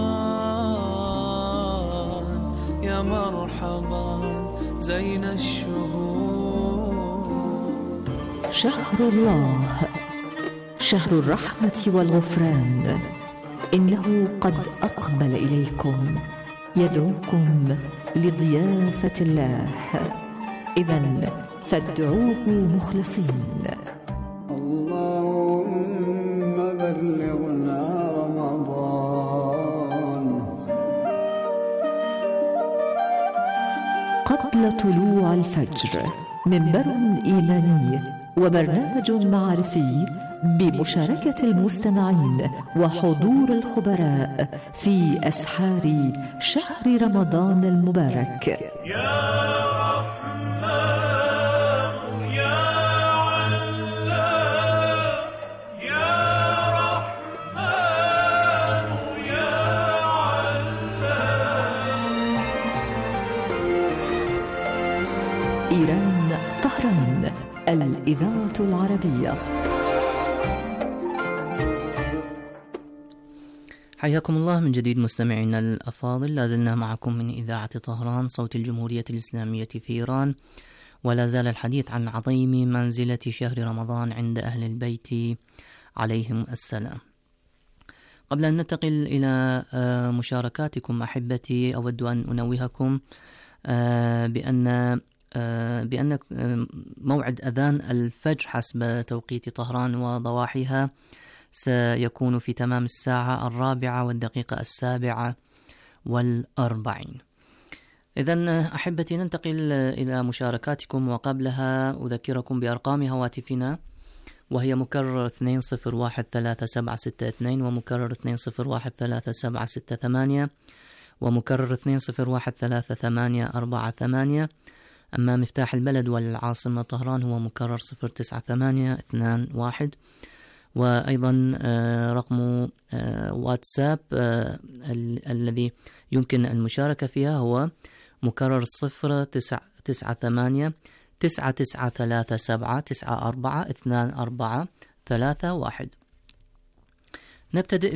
يا مرحبا زين الشهور.
شهر الله، شهر الرحمة والغفران، إنه قد أقبل إليكم يدعوكم لضيافة الله، إذن فادعوه مخلصين.
اللهم بلغنا رمضان.
قبل طلوع الفجر منبر إيماني وبرنامج معرفي بمشاركة المستمعين وحضور الخبراء في أسحار شهر رمضان المبارك.
يا رحمن يا علام يا رحمن يا علام.
إيران طهران، الإذاعة العربية.
حياكم الله من جديد مستمعينا الأفاضل، لازلنا معكم من إذاعة طهران صوت الجمهورية الإسلامية في إيران، ولا زال الحديث عن عظيم منزلة شهر رمضان عند أهل البيت عليهم السلام. قبل أن ننتقل إلى مشاركاتكم أحبتي، أود أن أنوهكم بأن بأن موعد أذان الفجر حسب توقيت طهران وضواحيها سيكون في تمام الساعة الرابعة والدقيقة السابعة والأربعين. إذن أحبتي ننتقل إلى مشاركاتكم، وقبلها أذكركم بأرقام هواتفنا، وهي مكرر اثنين صفر واحد ثلاثة سبعة ستة اثنين ومكرر اثنين صفر واحد ثلاثة سبعة ستة ثمانية ومكرر اثنين صفر واحد ثلاثة ثمانية أربعة ثمانية. أما مفتاح البلد والعاصمة طهران هو مكرر صفر تسعة ثمانية اثنان واحد. وأيضا رقم واتساب الذي يمكن المشاركة فيها هو مكرر صفر تسعة تسعة ثمانية تسعة تسعة ثلاثة سبعة تسعة أربعة اثنان أربعة ثلاثة واحد. نبتدئ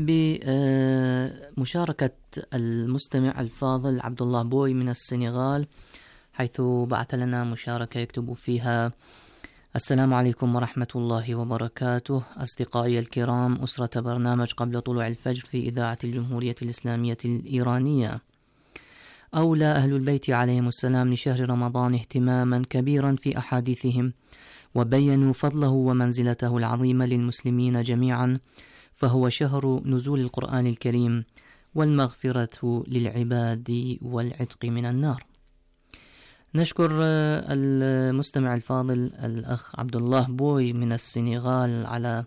بمشاركة المستمع الفاضل عبد الله بوي من السنغال، حيث بعث لنا مشاركة يكتب فيها: السلام عليكم ورحمة الله وبركاته. أصدقائي الكرام، أسرة برنامج قبل طلوع الفجر في إذاعة الجمهورية الإسلامية الإيرانية، أولى أهل البيت عليهم السلام لشهر رمضان اهتماما كبيرا في أحاديثهم، وبينوا فضله ومنزلته العظيمة للمسلمين جميعا، فهو شهر نزول القرآن الكريم والمغفرة للعباد والعتق من النار. نشكر المستمع الفاضل الأخ عبد الله بوي من السنغال على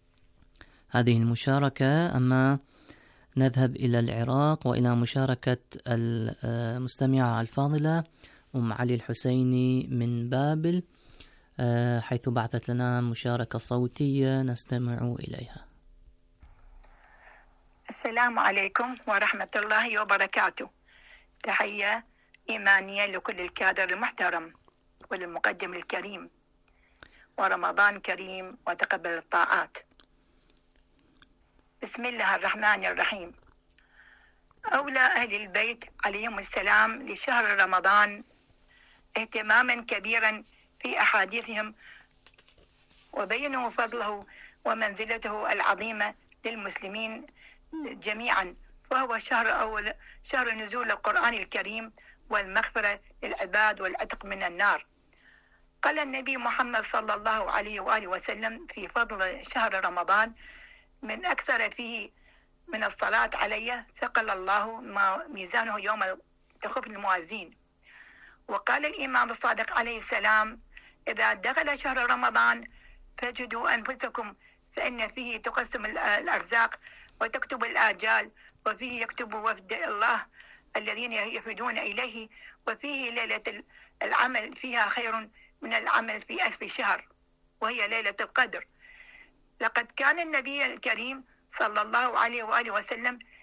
هذه المشاركة. أما نذهب إلى العراق وإلى مشاركة المستمعة الفاضلة أم علي الحسيني من بابل، حيث بعثت لنا مشاركة صوتية نستمع إليها.
السلام عليكم ورحمة الله وبركاته. تحية إيمانية لكل الكادر المحترم وللمقدم الكريم، ورمضان كريم وتقبل الطاعات. بسم الله الرحمن الرحيم. أولى أهل البيت عليهم السلام لشهر رمضان اهتماما كبيرا في أحاديثهم، وبينوا فضله ومنزلته العظيمة للمسلمين جميعا، فهو شهر أول شهر نزول القرآن الكريم والمغفرة للعباد والعتق من النار. قال النبي محمد صلى الله عليه وآله وسلم في فضل شهر رمضان: من أكثر فيه من الصلاة علي ثقل الله ميزانه يوم تخف الموازين. وقال الإمام الصادق عليه السلام: إذا دخل شهر رمضان فاجدوا أنفسكم، فإن فيه تقسم الأرزاق وتكتب الآجال، وفيه يكتب وفد الله الذين يفدون إليه، وفيه ليلة العمل فيها خير من العمل في ألف شهر، وهي ليلة القدر. لقد كان النبي الكريم صلى الله عليه وآله وسلم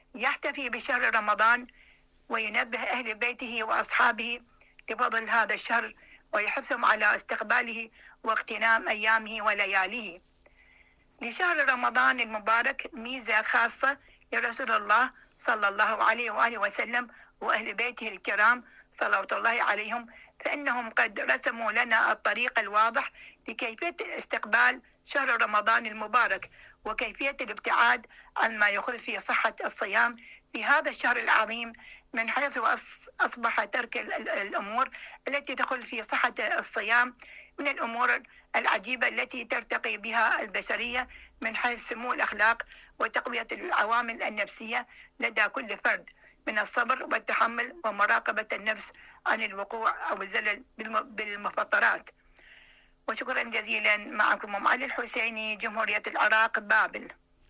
يحتفي بشهر رمضان وينبه أهل بيته وأصحابه لفضل هذا الشهر ويحثهم على استقباله واغتنام أيامه ولياليه. لشهر رمضان المبارك ميزة خاصة لرسول الله صلى الله عليه وآله وسلم وأهل بيته الكرام صلوات الله عليهم، فإنهم قد رسموا لنا الطريق الواضح لكيفية استقبال شهر رمضان المبارك وكيفية الابتعاد عن ما يخل في صحة الصيام في هذا الشهر العظيم، من حيث أصبح ترك الأمور التي تخل في صحة الصيام من الأمور العجيبة التي ترتقي بها البشرية من حيث سمو الأخلاق وتقوية العوامل النفسية لدى كل فرد من الصبر والتحمل ومراقبة النفس عن الوقوع أو الزلل بالمفطرات. وشكرا جزيلا. معكم أم علي الحسيني، جمهورية العراق، بابل.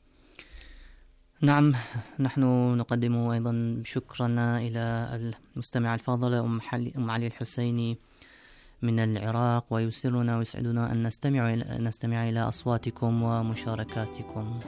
نعم، نحن نقدم أيضا شكرنا إلى المستمعة الفاضلة أم علي الحسيني من العراق، ويسرنا ويسعدنا أن نستمع نستمع إلى أصواتكم ومشاركاتكم.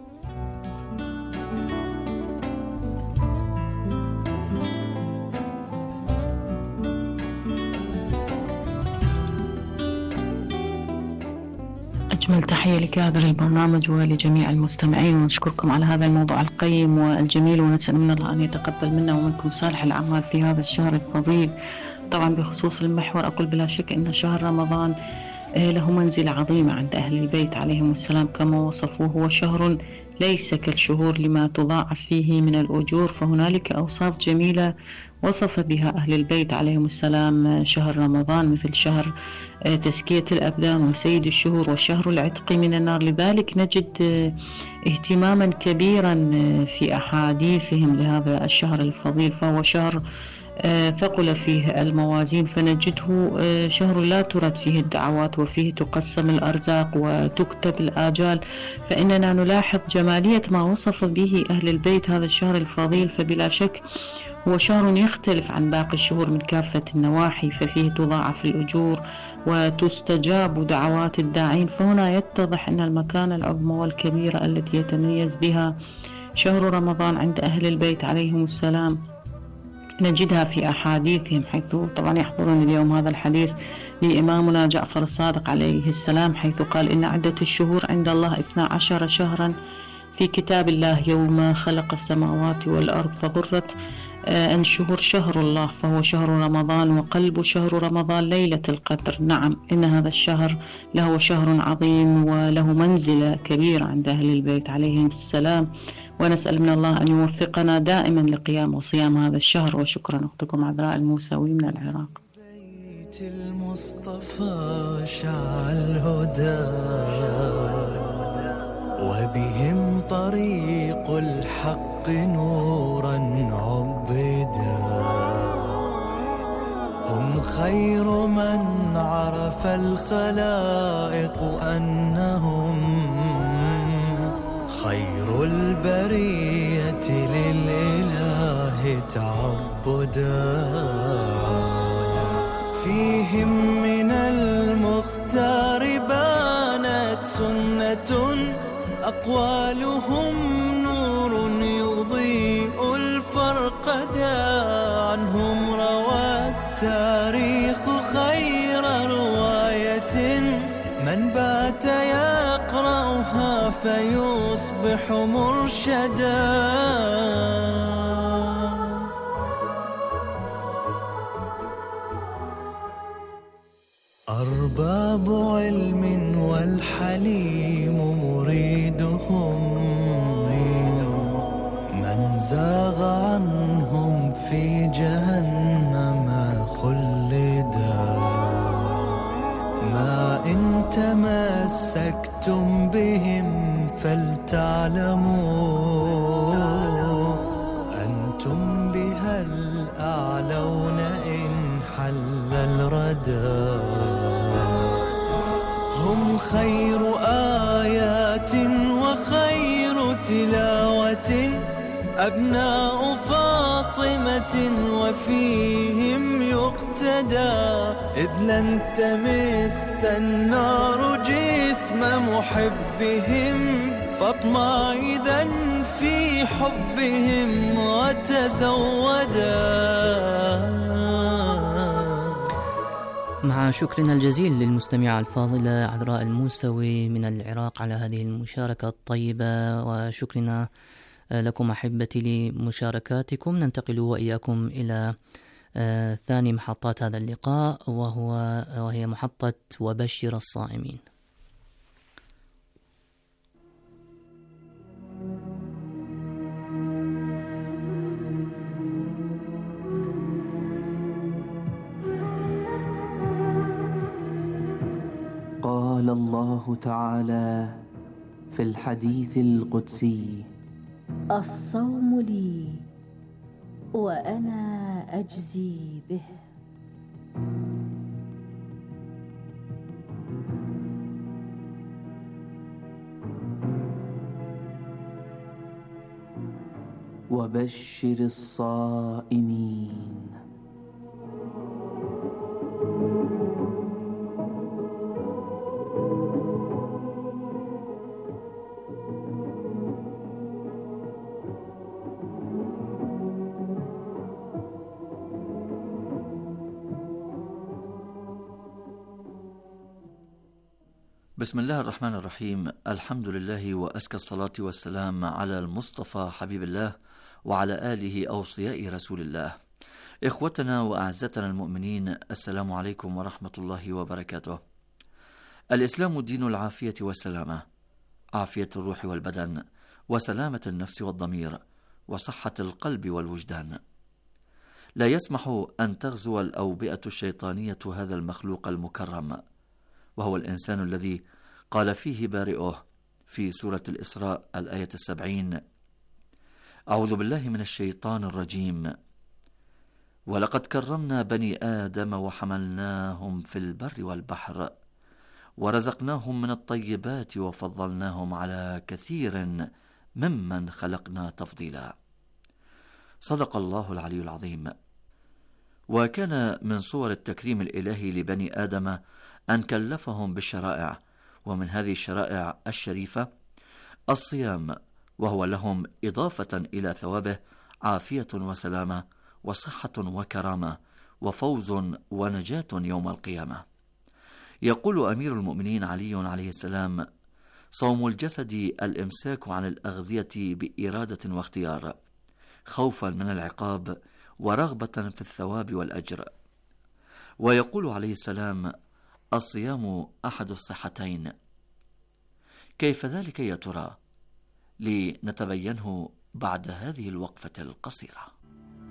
أجمل تحية لكادر البرنامج ولجميع المستمعين، ونشكركم على هذا الموضوع القيم والجميل، ونسأل من الله أن يتقبل منا ومنكم صالح الأعمال في هذا الشهر الفضيل. طبعا بخصوص المحور أقول بلا شك أن شهر رمضان له منزلة عظيمة عند أهل البيت عليهم السلام كما وصفوه، هو شهر ليس كالشهور لما تضاعف فيه من الأجور، فهنالك أوصاف جميلة وصف بها أهل البيت عليهم السلام شهر رمضان، مثل شهر تزكية الأبدان وسيد الشهور وشهر العتق من النار. لذلك نجد اهتماما كبيرا في أحاديثهم لهذا الشهر الفضيل، فهو شهر ثقل فيه الموازين، فنجده شهر لا ترد فيه الدعوات وفيه تقسم الأرزاق وتكتب الآجال، فإننا نلاحظ جمالية ما وصف به أهل البيت هذا الشهر الفضيل. فبلا شك هو شهر يختلف عن باقي الشهور من كافة النواحي، ففيه تضاعف الأجور وتستجاب دعوات الداعين، فهنا يتضح أن المكانة العظمى والكبيرة التي يتميز بها شهر رمضان عند أهل البيت عليهم السلام نجدها في أحاديثهم، حيث طبعا يحضرون اليوم هذا الحديث لإمامنا جعفر الصادق عليه السلام، حيث قال إن عدة الشهور عند الله اثنا عشر شهرا في كتاب الله يوم خلق السماوات والأرض، فغرت أن شهور شهر الله فهو شهر رمضان، وقلب شهر رمضان ليلة القدر. نعم، إن هذا الشهر له شهر عظيم وله منزلة كبيرة عند أهل البيت عليهم السلام، ونسأل من الله أن يوفقنا دائما لقيام وصيام هذا الشهر. وشكرا. أختكم عذراء الموسوي من العراق.
بيت المصطفى شع الهدى وبهم طريق الحق نورا عبدا، هم خير من عرف الخلائق أنهم خير البرية للإله تعبدا، فيهم من المختار بانت سنة أقوالهم نور يضيء الفرقدا، عنهم روى التاريخ خير رواية من بات يقرأها فيصبح مرشدا. أرباب علم والحليم مريدهم، من زاغ عنهم في جهنم خلدا، ما إن تمسكتم بهم فلتعلموا أنتم بها الأعلون إن حل الردى، هم خير آيات وخير تلاوة أبناء فاطمة وفيهم يقتدى، إذ لن تمس النار جسما اسم محبهم فاطمع إذا في حبهم وتزودا.
مع شكرنا الجزيل للمستمعة الفاضلة عذراء الموسوي من العراق على هذه المشاركة الطيبة، وشكرنا لكم أحبتي لمشاركاتكم. ننتقل وإياكم إلى ثاني محطات هذا اللقاء، وهو وهي محطة وبشر الصائمين.
قال الله تعالى في الحديث القدسي:
الصوم لي وأنا أجزي به.
وبشر الصائمين.
بسم الله الرحمن الرحيم. الحمد لله وأزكى الصلاة والسلام على المصطفى حبيب الله وعلى آله أوصياء رسول الله. إخوتنا وأعزتنا المؤمنين، السلام عليكم ورحمة الله وبركاته. الإسلام دين العافية والسلامة، عافية الروح والبدن، وسلامة النفس والضمير، وصحة القلب والوجدان. لا يسمح أن تغزو الأوبئة الشيطانية هذا المخلوق المكرم، وهو الإنسان الذي قال فيه بارئه في سورة الإسراء الآية السبعين: أعوذ بالله من الشيطان الرجيم، ولقد كرمنا بني آدم وحملناهم في البر والبحر ورزقناهم من الطيبات وفضلناهم على كثير ممن خلقنا تفضيلا. صدق الله العلي العظيم. وكان من صور التكريم الإلهي لبني آدم أن كلفهم بالشرائع، ومن هذه الشرائع الشريفة الصيام، وهو لهم إضافة إلى ثوابه عافية وسلامة وصحة وكرامة وفوز ونجاة يوم القيامة. يقول أمير المؤمنين علي عليه السلام: صوم الجسد الإمساك عن الأغذية بإرادة واختيار، خوفا من العقاب ورغبة في الثواب والأجر. ويقول عليه السلام: الصيام أحد الصحتين. كيف ذلك يا ترى؟ لنتبينه بعد هذه الوقفة القصيرة.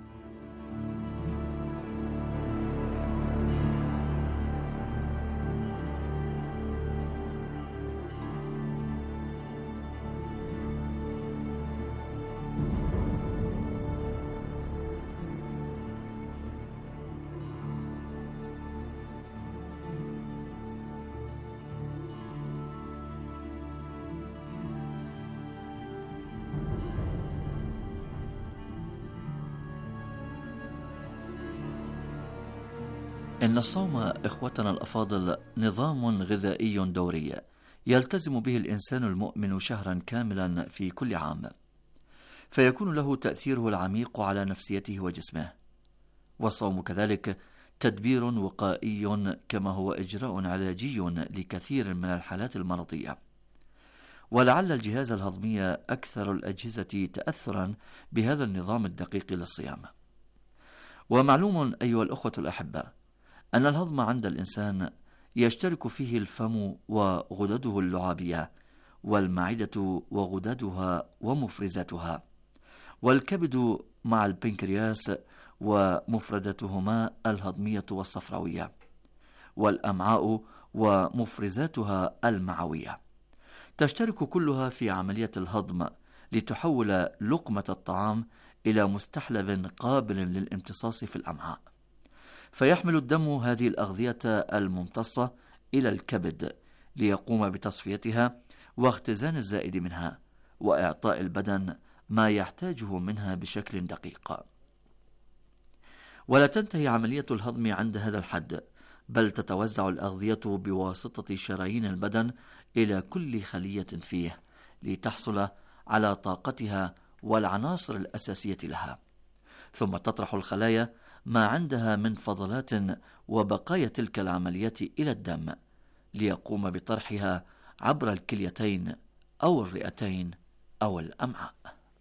إن الصوم إخوتنا الأفاضل نظام غذائي دوري يلتزم به الإنسان المؤمن شهرا كاملا في كل عام، فيكون له تأثيره العميق على نفسيته وجسمه. والصوم كذلك تدبير وقائي، كما هو إجراء علاجي لكثير من الحالات المرضية. ولعل الجهاز الهضمي أكثر الأجهزة تأثرا بهذا النظام الدقيق للصيام. ومعلوم أيها الأخوة الأحبة أن الهضم عند الإنسان يشترك فيه الفم وغدده اللعابية، والمعدة وغددها ومفرزاتها، والكبد مع البنكرياس ومفردتهما الهضمية والصفراوية، والأمعاء ومفرزاتها المعوية. تشترك كلها في عملية الهضم لتحول لقمة الطعام إلى مستحلب قابل للامتصاص في الأمعاء، فيحمل الدم هذه الأغذية الممتصة إلى الكبد ليقوم بتصفيتها واختزان الزائد منها، وإعطاء البدن ما يحتاجه منها بشكل دقيق. ولا تنتهي عملية الهضم عند هذا الحد، بل تتوزع الأغذية بواسطة شرايين البدن إلى كل خلية فيه لتحصل على طاقتها والعناصر الأساسية لها، ثم تطرح الخلايا ما عندها من فضلات وبقايا تلك العمليات إلى الدم ليقوم بطرحها عبر الكليتين أو الرئتين أو الأمعاء.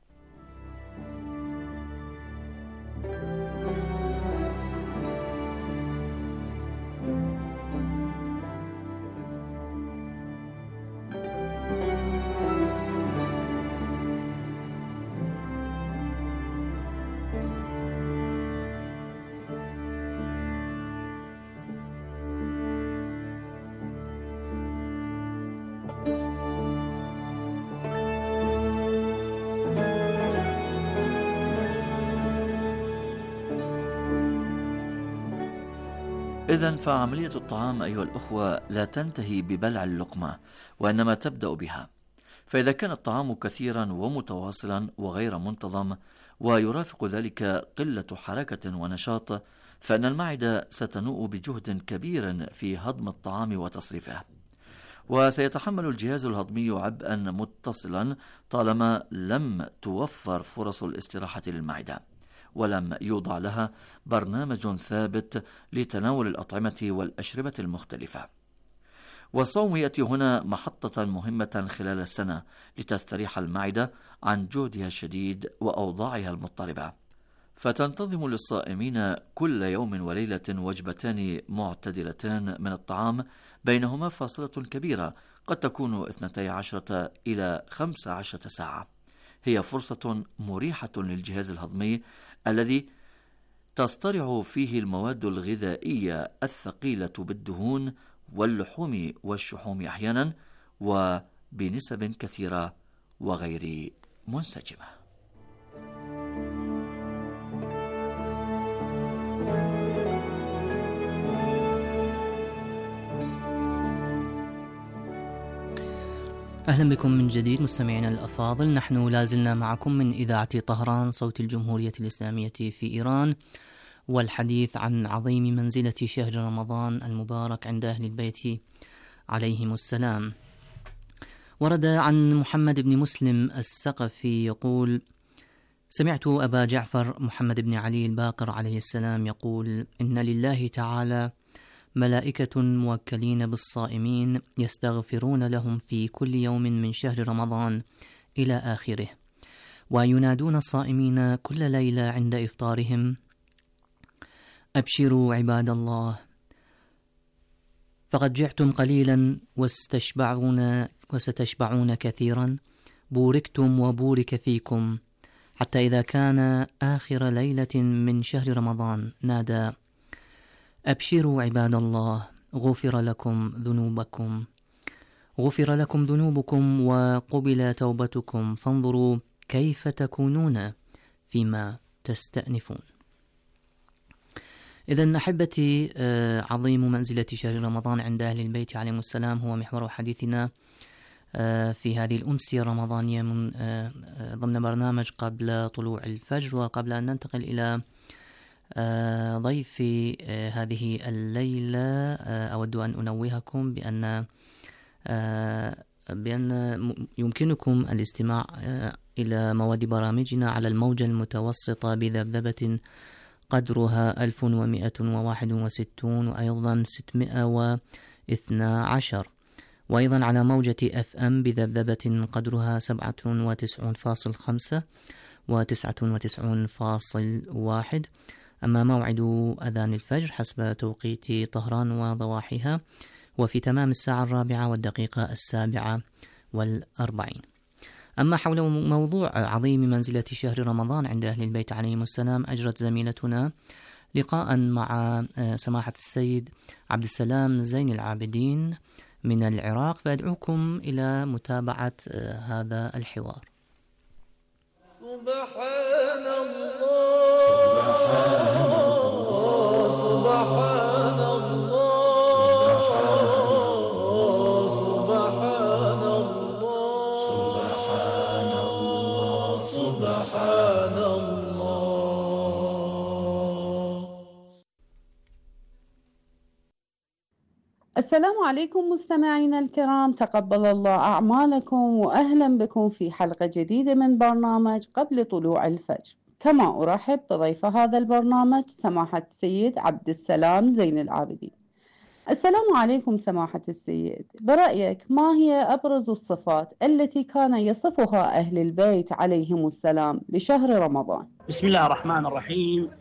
إذن فعملية الطعام أيها الأخوة لا تنتهي ببلع اللقمة، وإنما تبدأ بها. فإذا كان الطعام كثيرا ومتواصلا وغير منتظم ويرافق ذلك قلة حركة ونشاط، فإن المعدة ستنوء بجهد كبير في هضم الطعام وتصريفه، وسيتحمل الجهاز الهضمي عبئا متصلا طالما لم توفر فرص الاستراحة للمعدة ولم يوضع لها برنامج ثابت لتناول الأطعمة والأشربة المختلفة. والصوم يأتي هنا محطة مهمة خلال السنة لتستريح المعدة عن جهدها الشديد وأوضاعها المضطربة، فتنتظم للصائمين كل يوم وليلة وجبتان معتدلتان من الطعام بينهما فاصلة كبيرة قد تكون اثنتي عشرة إلى خمس عشرة ساعة. هي فرصة مريحة للجهاز الهضمي الذي تصطرع فيه المواد الغذائية الثقيلة بالدهون واللحوم والشحوم أحيانا وبنسب كثيرة وغير منسجمة.
أهلا بكم من جديد مستمعينا الأفاضل. نحن لازلنا معكم من إذاعة طهران صوت الجمهورية الإسلامية في إيران، والحديث عن عظيم منزلة شهر رمضان المبارك عند أهل البيت عليهم السلام. ورد عن محمد بن مسلم السقفي يقول: سمعت أبا جعفر محمد بن علي الباقر عليه السلام يقول: إن لله تعالى ملائكة موكلين بالصائمين يستغفرون لهم في كل يوم من شهر رمضان إلى آخره، وينادون الصائمين كل ليلة عند إفطارهم: أبشروا عباد الله، فقد جعتم قليلا واستشبعون وستشبعون كثيرا، بوركتم وبورك فيكم. حتى إذا كان آخر ليلة من شهر رمضان نادى: أبشروا عباد الله، غفر لكم ذنوبكم غفر لكم ذنوبكم وقبل توبتكم، فانظروا كيف تكونون فيما تستأنفون. إذن أحبتي، عظيم منزلة شهر رمضان عند أهل البيت عليهم السلام هو محور حديثنا في هذه الأمسية الرمضانية من ضمن برنامج قبل طلوع الفجر. وقبل أن ننتقل إلى ضيف هذه الليلة، أود أن أنوهكم بأن بأن يمكنكم الاستماع إلى مواد برامجنا على الموجة المتوسطة بذبذبة قدرها ألف ومئة وواحد وستون وأيضا ستمئة واثني عشر، وأيضا على موجة أف أم بذبذبة قدرها سبعة وتسعون فاصل خمسة وتسعة وتسعون فاصل واحد. أما موعد أذان الفجر حسب توقيت طهران وضواحيها وفي تمام الساعة الرابعة والدقيقة السابعة والأربعين. أما حول موضوع عظيم منزلة شهر رمضان عند أهل البيت عليهم السلام، أجرت زميلتنا لقاء مع سماحة السيد عبد السلام زين العابدين من العراق، فأدعوكم إلى متابعة هذا الحوار.
سبحان الله سبحان الله سبحان الله سبحان الله سبحان الله سبحان الله.
السلام عليكم مستمعينا الكرام، تقبل الله أعمالكم وأهلا بكم في حلقة جديدة من برنامج قبل طلوع الفجر. كما أرحب بضيف هذا البرنامج سماحة السيد عبد السلام زين العابدين. السلام عليكم سماحة السيد، برأيك ما هي أبرز الصفات التي كان يصفها أهل البيت عليهم السلام لشهر رمضان؟
بسم الله الرحمن الرحيم.